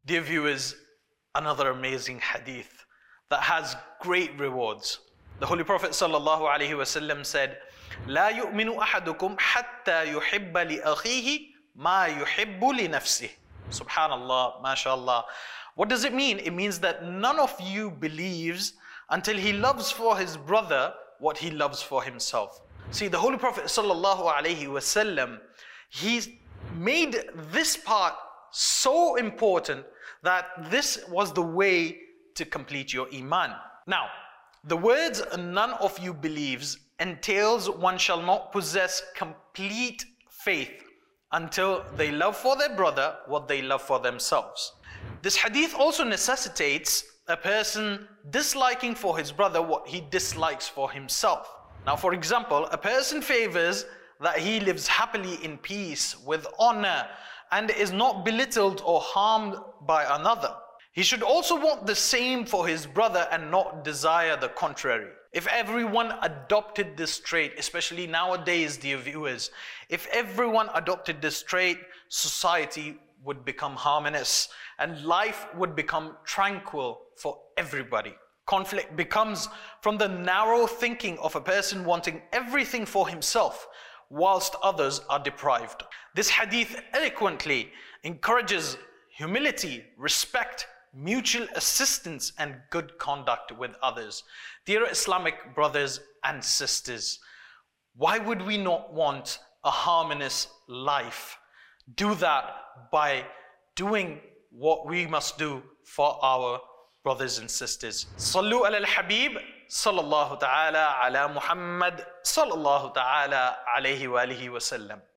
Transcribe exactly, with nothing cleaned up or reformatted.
Dear viewers, another amazing hadith that has great rewards. The Holy Prophet sallallahu alaihi wasallam said, "لا يؤمن أحدكم حتى يحب لأخيه ما يحب لنفسه." Subhanallah, mashallah. What does it mean? It means that none of you believes until he loves for his brother what he loves for himself. See, the Holy Prophet sallallahu alaihi wasallam, he made this part so important that this was the way to complete your iman. Now, the words "none of you believes" entails one shall not possess complete faith until they love for their brother what they love for themselves. This hadith also necessitates a person disliking for his brother what he dislikes for himself. Now, for example, a person favors that he lives happily in peace with honor and is not belittled or harmed by another. He should also want the same for his brother and not desire the contrary. If everyone adopted this trait, especially nowadays, dear viewers, if everyone adopted this trait, society would become harmonious and life would become tranquil for everybody. Conflict becomes from the narrow thinking of a person wanting everything for himself whilst others are deprived. This hadith eloquently encourages humility, respect, mutual assistance, and good conduct with others. Dear Islamic brothers and sisters, why would we not want a harmonious life? Do that by doing what we must do for our brothers and sisters. Sallu ala al-Habib, sallallahu ta'ala ala Muhammad, sallallahu ta'ala alayhi wa alihi wa sallam.